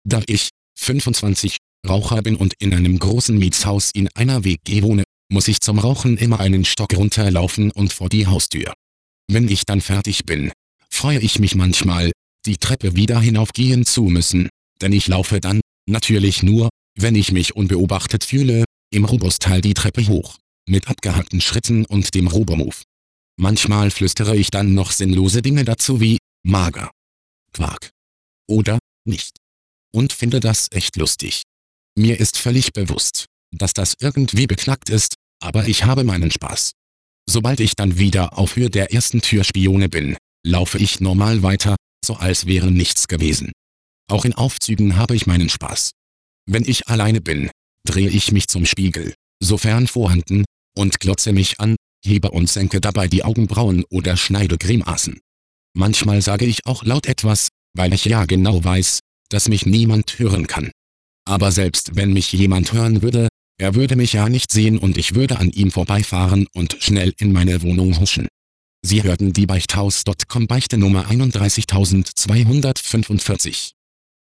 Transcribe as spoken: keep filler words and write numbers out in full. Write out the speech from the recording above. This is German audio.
Da ich, fünfundzwanzig, Raucher bin und in einem großen Mietshaus in einer W G wohne, muss ich zum Rauchen immer einen Stock runterlaufen und vor die Haustür. Wenn ich dann fertig bin, freue ich mich manchmal, die Treppe wieder hinaufgehen zu müssen, denn ich laufe dann, natürlich nur, wenn ich mich unbeobachtet fühle, im Robustal die Treppe hoch, mit abgehackten Schritten und dem Robomove. Manchmal flüstere ich dann noch sinnlose Dinge dazu wie, mager, Quark oder nicht. Und finde das echt lustig. Mir ist völlig bewusst, dass das irgendwie beknackt ist, aber ich habe meinen Spaß. Sobald ich dann wieder auf Höhe der ersten Türspione bin, laufe ich normal weiter, so als wäre nichts gewesen. Auch in Aufzügen habe ich meinen Spaß. Wenn ich alleine bin, drehe ich mich zum Spiegel, sofern vorhanden, und glotze mich an, hebe und senke dabei die Augenbrauen oder schneide Grimassen. Manchmal sage ich auch laut etwas, weil ich ja genau weiß, dass mich niemand hören kann. Aber selbst wenn mich jemand hören würde, er würde mich ja nicht sehen und ich würde an ihm vorbeifahren und schnell in meine Wohnung huschen. Sie hörten die Beichthaus Punkt com Beichte Nummer einunddreißigtausendzweihundertfünfundvierzig.